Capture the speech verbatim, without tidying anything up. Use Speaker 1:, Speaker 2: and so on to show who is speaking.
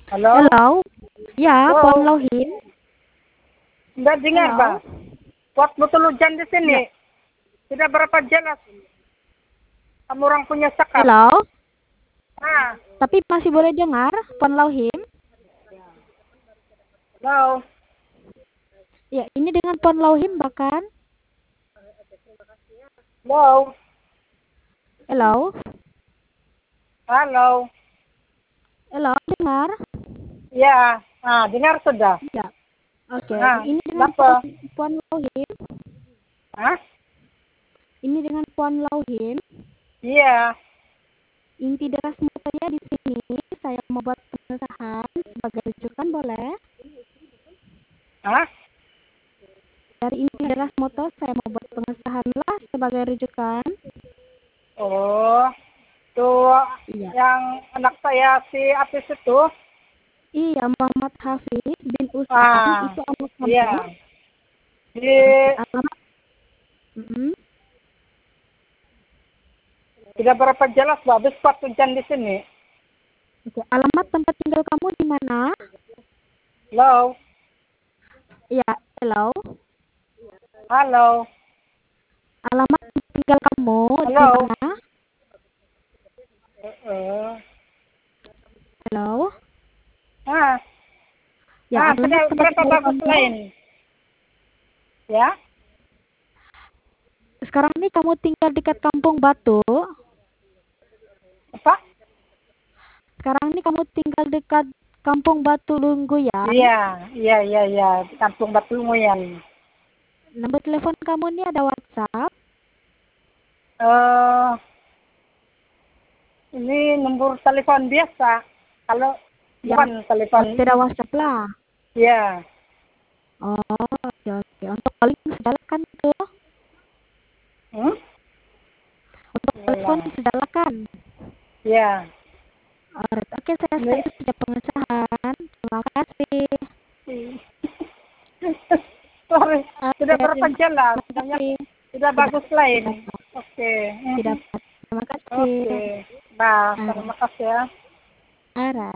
Speaker 1: Halo?
Speaker 2: Hello? Ya, Puan
Speaker 1: Halo?
Speaker 2: Lohim.
Speaker 1: Nggak dengar, Bang.
Speaker 2: Hello?
Speaker 1: Kuat betul hujan di
Speaker 2: Ya.
Speaker 1: sini. Tidak berapa jelas. Kamu orang punya sekap.
Speaker 2: Hello?
Speaker 1: Ah,
Speaker 2: Tapi masih boleh dengar, Puan Lohim?
Speaker 1: halo?
Speaker 2: Ya, ini dengan Puan Lohim bahkan.
Speaker 1: Halo?
Speaker 2: Hello?
Speaker 1: Halo?
Speaker 2: Hello, dengar?
Speaker 1: Ya, ah, dengar sudah.
Speaker 2: Ya. Oke,
Speaker 1: Ah,
Speaker 2: ini dengan Puan,
Speaker 1: kenapa?
Speaker 2: Puan Lohim.
Speaker 1: Hah?
Speaker 2: Ini dengan Puan Lohim.
Speaker 1: Iya.
Speaker 2: Inti deras motonya di sini, saya mau buat pengesahan sebagai rujukan boleh?
Speaker 1: Hah?
Speaker 2: Dari inti deras moto, saya mau buat pengesahan lah sebagai rujukan.
Speaker 1: Oh, tuh
Speaker 2: Iya.
Speaker 1: yang anak saya si Apis itu.
Speaker 2: Iya, Muhammad Hafiz bin Usman,
Speaker 1: Ah,
Speaker 2: itu anak
Speaker 1: iya.
Speaker 2: kamu.
Speaker 1: Di
Speaker 2: Oke, alamat. Mm-mm.
Speaker 1: tidak berapa jelas, Mbak. Habis kuat hujan di sini.
Speaker 2: Oke, alamat tempat tinggal kamu di mana?
Speaker 1: Halo?
Speaker 2: Ya, hello.
Speaker 1: Halo?
Speaker 2: Alamat tempat tinggal kamu di
Speaker 1: Halo?
Speaker 2: mana?
Speaker 1: Eh,
Speaker 2: Hello.
Speaker 1: Ah,
Speaker 2: Ya,
Speaker 1: ah,
Speaker 2: alamat
Speaker 1: sudah
Speaker 2: tempat
Speaker 1: berapa
Speaker 2: tinggal
Speaker 1: bagus
Speaker 2: kamu.
Speaker 1: lain? Ya?
Speaker 2: Sekarang ini kamu tinggal dekat Kampung Batu.
Speaker 1: Apa?
Speaker 2: Sekarang ini kamu tinggal dekat Kampung Batu Lungguyan.
Speaker 1: Iya, iya, iya, iya. Di Kampung Batu Nguyan.
Speaker 2: Nomor telepon kamu ini ada WhatsApp.
Speaker 1: Eh, ini nomor telepon biasa. Kalau
Speaker 2: Yang
Speaker 1: bukan
Speaker 2: oh,
Speaker 1: telepon,
Speaker 2: tidak WhatsApp lah.
Speaker 1: ya.
Speaker 2: Oh, oke oke. Untuk calling sudah kan tuh?
Speaker 1: Hmm?
Speaker 2: Untuk telepon
Speaker 1: Yalah.
Speaker 2: sudah kan?
Speaker 1: Ya.
Speaker 2: Alright, oke saya
Speaker 1: Ini.
Speaker 2: start saja pengesahan. Terima kasih.
Speaker 1: Sorry,
Speaker 2: Oke,
Speaker 1: tidak berapa
Speaker 2: terima
Speaker 1: jelas. Banyak
Speaker 2: kasih.
Speaker 1: tidak
Speaker 2: Tidak,
Speaker 1: bagus
Speaker 2: tidak,
Speaker 1: lain. Oke.
Speaker 2: tidak.
Speaker 1: Mhm.
Speaker 2: Terima kasih.
Speaker 1: Oke. Nah,
Speaker 2: Alright,
Speaker 1: terima kasih ya.
Speaker 2: alright.